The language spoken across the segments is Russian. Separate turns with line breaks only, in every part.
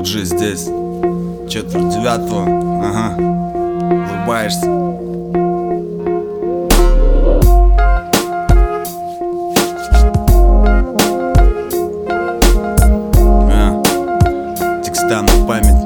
тут же здесь. 4/9, ага, врубаешься. Текста на память.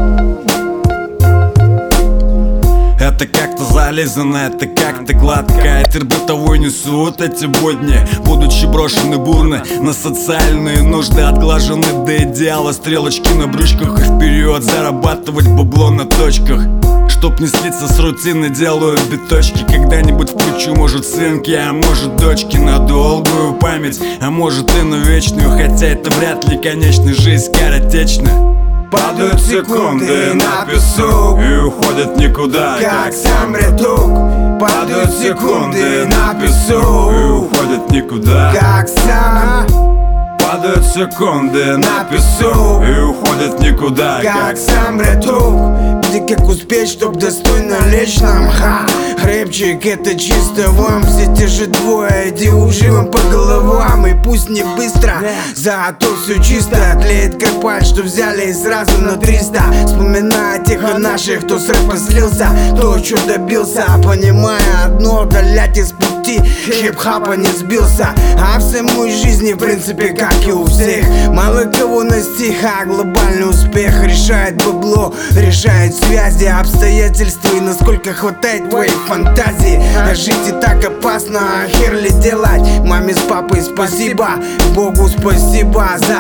Это как-то зализано, это как-то гладко. Ветер бытовой несут эти будни, будучи брошены бурно на социальные нужды, отглажены до идеала стрелочки на брючках. И вперед зарабатывать бабло на точках. Чтоб не слиться с рутины, делаю биточки. Когда-нибудь включу, может, сынки, а может, дочки, на долгую память, а может и на вечную. Хотя это вряд ли конечная, жизнь скоротечна.
Падают секунды на песок
и уходят никуда,
как сам рядок. Падают секунды на песок
и уходят никуда,
как сам.
Падают секунды
на песок
и уходят никуда,
как сам рядок. Где как успеть, чтоб достойно лечь нам, ха. Рэпчик это чисто вам, все те же двое, иди живым по головам. И пусть не быстро, зато все чисто. Тлеет копать, что взяли и сразу на 300. Вспоминая тех наших, кто с рэпа слился, то, что добился. Понимая одно, удалять из пути хип-хапа не сбился. А в самой жизни, в принципе, как и у всех, мало кого настиг, а глобальный успех решает бабло, решает связи, обстоятельства и насколько хватает твоей фантазии. А жить и так опасно, а хер ли делать? Маме с папой спасибо, Богу спасибо за